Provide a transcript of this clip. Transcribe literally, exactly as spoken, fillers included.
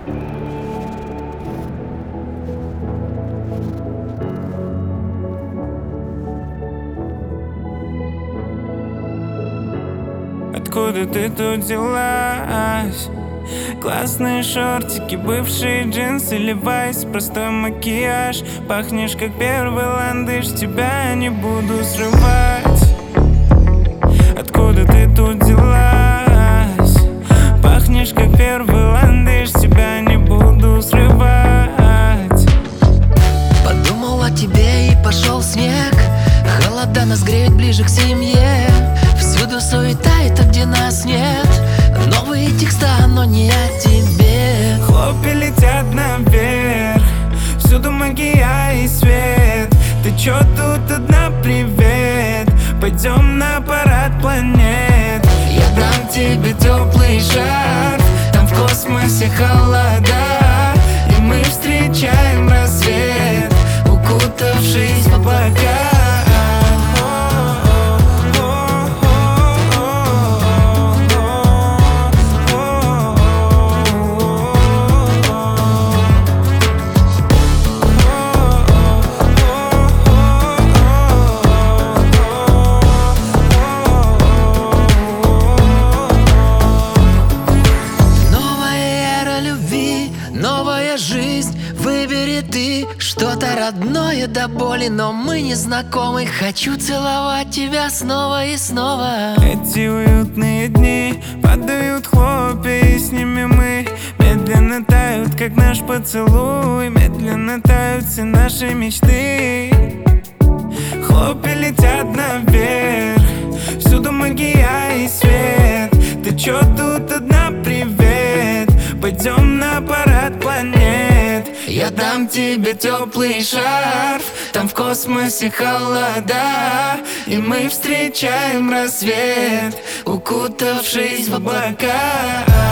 Откуда ты тут взялась? Классные шортики, бывшие джинсы, левайс, простой макияж. Пахнешь как первый ландыш, тебя не буду срывать. Откуда ты тут взялась? Пахнешь как первый ландыш, тебя не буду срывать. Подумал о тебе и пошел снег. Холода нас греют ближе к семье. Всюду суета, это где нас нет. Новые текста, но не о тебе. Хлопья летят наверх, всюду магия и свет. Ты чё тут одна, привет? Пойдем на парад планет. Я дам тебе теплый шар, там в космосе холода, и мы встречаем рассвет, укутавшись в облака. Новая жизнь, выбери ты что-то родное до боли, но мы не знакомы. Хочу целовать тебя снова и снова. Эти уютные дни падают хлопья, и с ними мы медленно тают, как наш поцелуй. Медленно тают все наши мечты. Хлопья летят наверх, всюду магия и свет. Ты чё тут одна, привет? Пойдем на парад планет. Я дам тебе теплый шарф, там в космосе холода, и мы встречаем рассвет, укутавшись в облака.